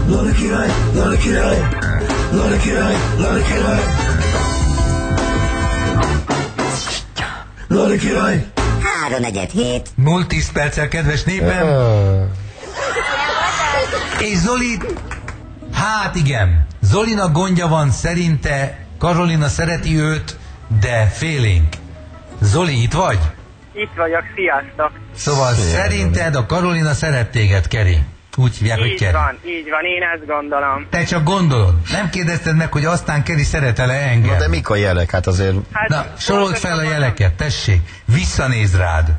Lala király, Lala király, Lala király, Lala király, Lala király. 3-4-7. 0-10 perccel, kedves népem. És Zoli, hát igen, Zolinak gondja van, szerinte Karolina szereti őt, de félénk. Zoli, itt vagy? Itt vagyok, sziasztok! Szóval szerinted a Karolina szeret téged, Keri? Úgy hívják, hogy Keri. Így van, én ezt gondolom. Te csak gondolod. Nem kérdezted meg, hogy aztán Keri szeret-e engem? Na de mik a jelek? Hát azért... Hát, Na, sorold fel a jeleket, tessék. Visszanéz rád.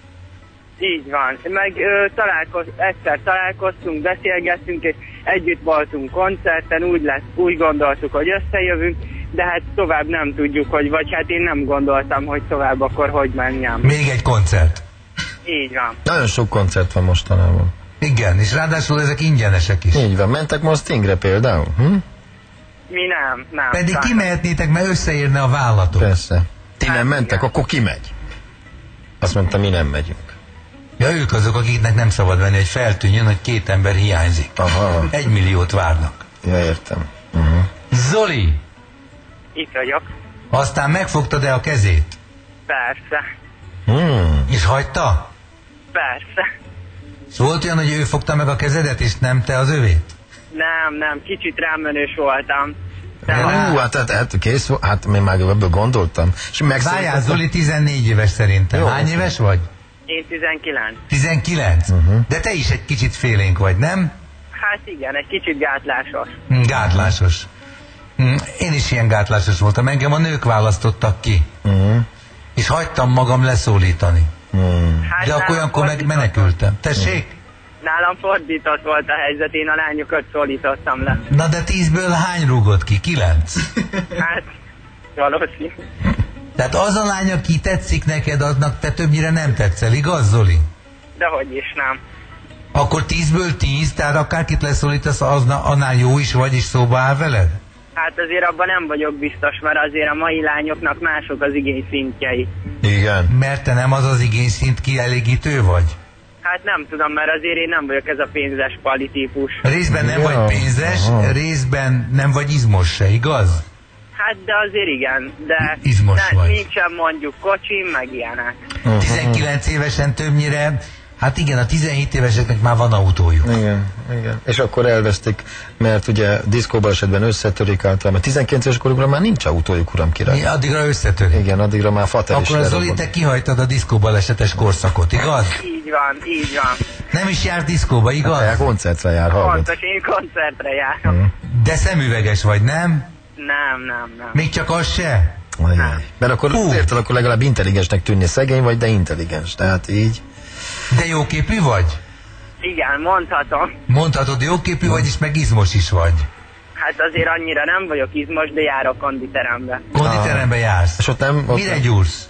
Így van. Meg egyszer találkoztunk, beszélgettünk, és együtt voltunk koncerten, úgy gondoltuk, hogy összejövünk, de hát tovább nem tudjuk, hogy vagy hát én nem gondoltam, hogy tovább akkor hogy menjem. Még egy koncert. Így van. Nagyon sok koncert van mostanában. Igen, és ráadásul ezek ingyenesek is. Így van. Mentek most Stingre például? Mi nem. Pedig kimehetnétek, mert összeérne a vállatok. Persze. Ti Hát nem mentek, igen. akkor ki megy? Azt mondta, mi nem megyünk. Ja, ők azok, akiknek nem szabad venni, hogy feltűnjön, hogy 2 ember hiányzik. Aha. 1 milliót várnak. Ja, értem. Zoli, Itt vagyok. aztán megfogtad-e a kezét? Persze. És hagyta? Persze. És volt olyan, hogy ő fogta meg a kezedet, és nem te az övét? Nem, kicsit rámenős voltam. Hát kész volt, hát én már ebből gondoltam. És Várjál, Zoli 14 éves szerintem. Jó. Hány éves vagy? Én 19. 19? De te is egy kicsit félénk vagy, nem? Hát igen, egy kicsit gátlásos. Gátlásos. Én is ilyen gátlásos voltam. Engem a nők választottak ki. És hagytam magam leszólítani. Hát De akkor olyankor meg menekültem. Tessék? Nálam fordított volt a helyzet, én a lányokat szólítottam le. Na de 10-ből hány rúgott ki? 9? Hát, valószínű. Tehát az a lány, aki tetszik neked, aznak te többnyire nem tetszel, igaz, Zoli? Dehogy is nem. Akkor 10-ből 10, tehát akárkit leszólítasz, annál jó is vagy, és szóba áll veled? Hát azért abban nem vagyok biztos, mert azért a mai lányoknak mások az igényszintjei. Igen. Mert te nem az az igényszint kielégítő vagy? Hát nem tudom, mert azért én nem vagyok ez a pénzes pali típus. Részben nem Ja, vagy pénzes, aha. részben nem vagy izmos se, igaz? Hát de azért igen, de Izmos vagy. nincsen mondjuk kocsim, meg ilyenek. 19 évesen többnyire, hát igen, a 17 éveseknek már van autójuk. Igen. És akkor elvesztik, mert ugye diszkóbalesetben összetörik általában. 19 éves korukra már nincs autójuk, uram király. Addigra összetörik. Igen, addigra már fater is Akkor a Zoli, lerobban. te kihajtad a diszkóbalesetes korszakot, igaz? Így van. Nem is jár diszkóba, igaz? Hát, koncertre jár, hallgat. Pontos, én koncertre járok. De szemüveges vagy, nem? Nem. Még csak az se? Ajaj. Mert akkor érted, akkor legalább intelligensnek tűnni, szegény vagy, de intelligens. Tehát így. De jóképű vagy? Igen, mondhatom. Mondhatod, jóképű vagy, és meg izmos is vagy. Hát azért annyira nem vagyok izmos, de járok konditerembe. Konditerembe jársz. És ott nem... Mire gyúrsz?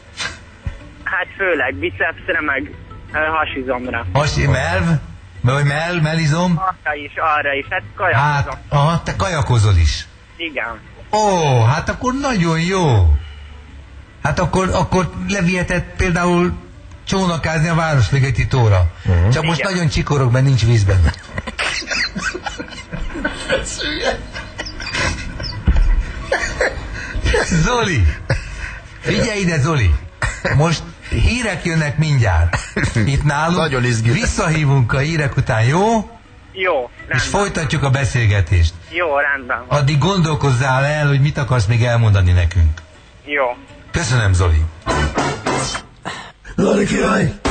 Hát főleg bicepszre, meg hasizomra. Melv? Vagy melizom? Arra is, hát kajakozom. Hát, aha, te kajakozol is. Igen. Ó, hát akkor nagyon jó. Hát akkor leviheted például csónakázni a Városligeti tóra. Csak most Igen. nagyon csikorog, mert nincs víz benne. Zoli! Figyelj ide, Zoli! Most hírek jönnek mindjárt. Itt nálunk. Nagyon izgi. Visszahívunk a hírek után, jó? Jó, rendben. És folytatjuk a beszélgetést. Jó, rendben. Addig gondolkozzál el, hogy mit akarsz még elmondani nekünk. Jó. Köszönöm, Zoli. Lala király,